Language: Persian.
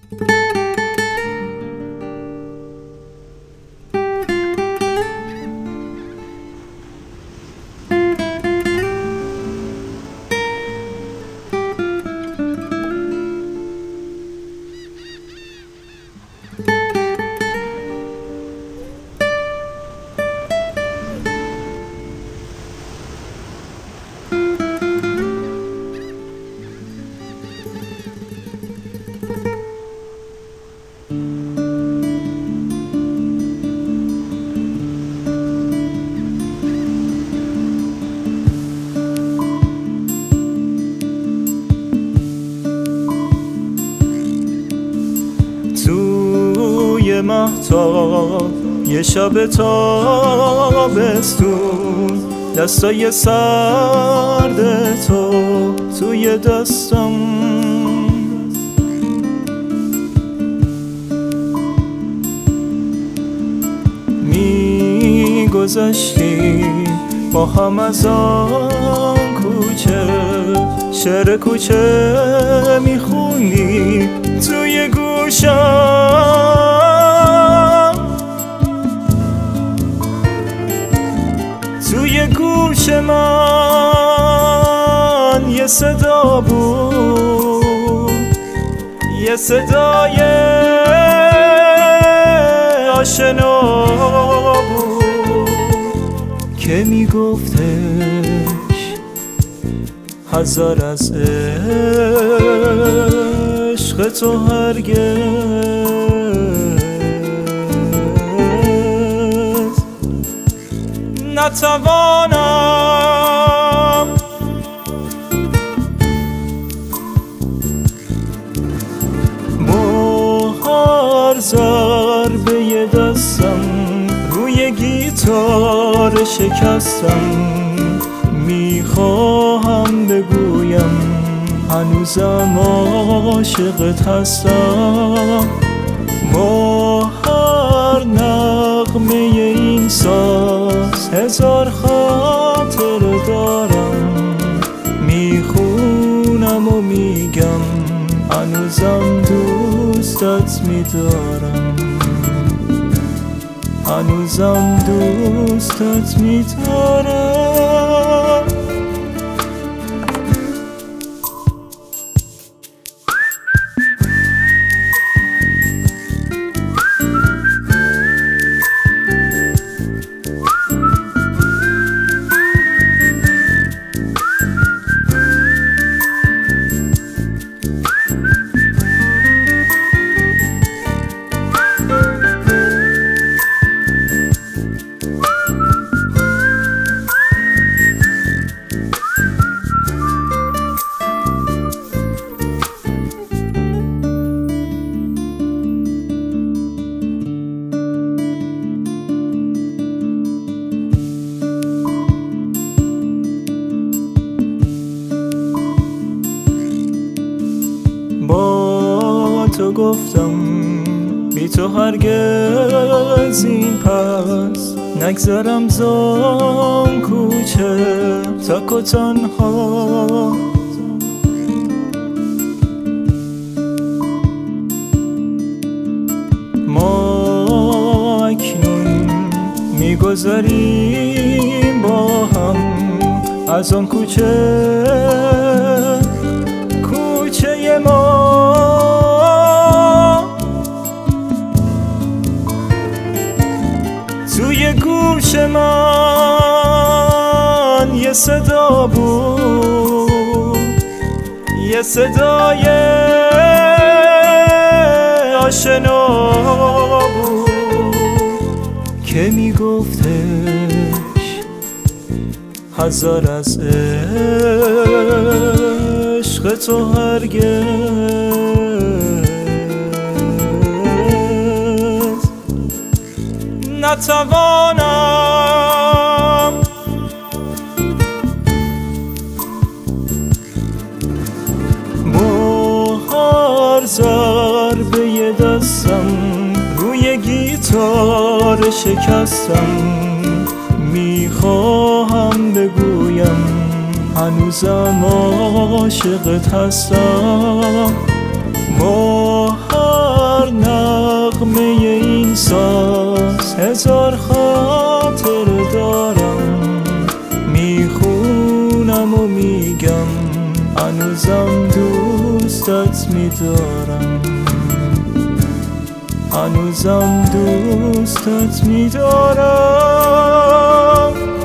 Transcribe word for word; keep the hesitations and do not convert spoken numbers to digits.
توی مهتاب یه شب تابستون، دستای سرد تو توی دستم، می گذشتی با هم از آن کوچه، شعر کوچه میخونی توی گوشم، توی گوش من یه صدا بود، یه صدای آشنا بود که میگفتش هزار از عشق تو هرگز نتوانم با هر ضربه دستم روی گیتار شکستم، میخواهم بگویم هنوزم عاشقت هستم، با هر نغمه این ساز هزار خاطر دارم، میخونم و میگم هنوزم دوستت میدارم، هنوزم دوستت میدارم. با تو گفتم بی تو هرگز این پس نگذرم زان کوچه تک و تنها، ما اکنون میگذریم با هم از آن کوچه، کوچه ما توی گوش من یه صدا بود، یه صدای آشنا بود که میگفتش هزار از عشق تو هرگز نتوانم با هر ضربه دستم روی گیتار شکستم، میخواهم بگویم هنوزم عاشقت هستم، با هزار خاطر دارم، میخونم و میگم هنوزم دوستت میدارم، هنوزم دوستت میدارم.